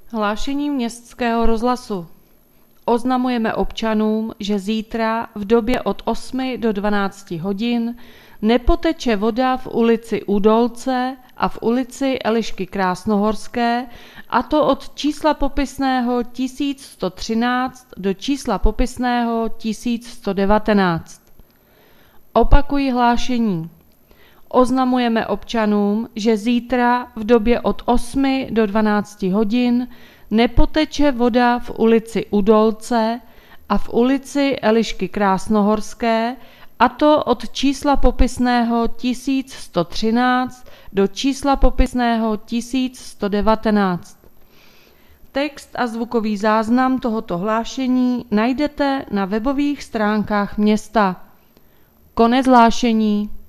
Hlášení Městského rozhlasu. Oznamujeme občanům, že zítra v době od 8 do 12 hodin nepoteče voda v ulici Udolce a v ulici Elišky Krásnohorské, a to od čísla popisného 1113 do čísla popisného 1119. Opakuji hlášení. Oznamujeme občanům, že zítra v době od 8 do 12 hodin nepoteče voda v ulici Udolce a v ulici Elišky Krásnohorské, a to od čísla popisného 1113 do čísla popisného 1119. Text a zvukový záznam tohoto hlášení najdete na webových stránkách města. Konec hlášení.